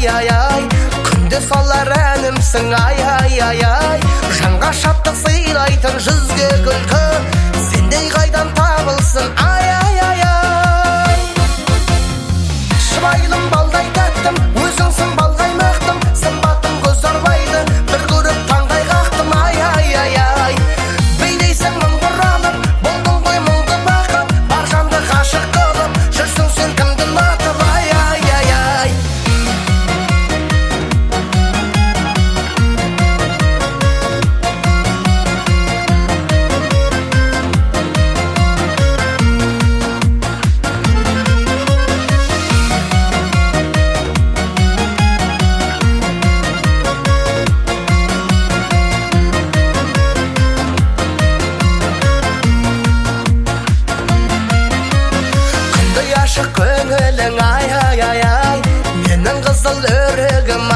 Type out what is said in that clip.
ай күнде салар әнімсің ай жанға шаттық сыйлайтын жүзге күлкі сендей қайдан табылсын ай шыбайлым балдай тәттім өзіңсің балғай мақтым сымбатың көз арбайды бір көріп таңдай қақтым ай бейнейсің мың бұралып болдың ғой мұңды бақыт бар жанды ғашық қылып жүрсің сен кімді ұнатып ай көңілің ай менің қызыл өрігім